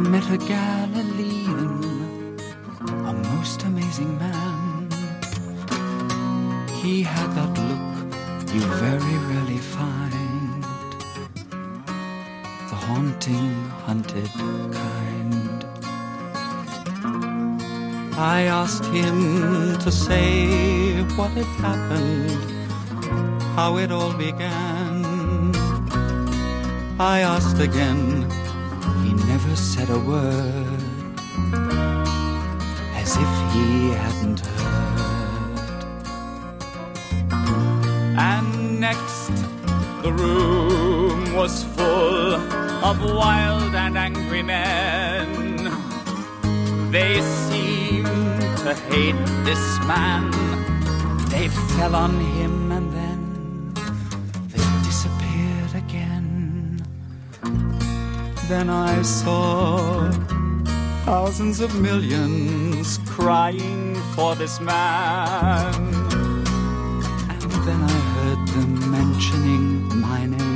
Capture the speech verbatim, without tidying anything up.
met a Galilean, a most amazing man. He had that look you very rarely find, the haunting, hunted kind. I asked him to say what had happened, how it all began. I asked again, he never said a word, as if he hadn't heard. And next, the room was full of wild and angry men. They seemed to hate this man. They fell on him and then they disappeared again. Then I saw thousands of millions crying for this man. And then I heard them mentioning my name.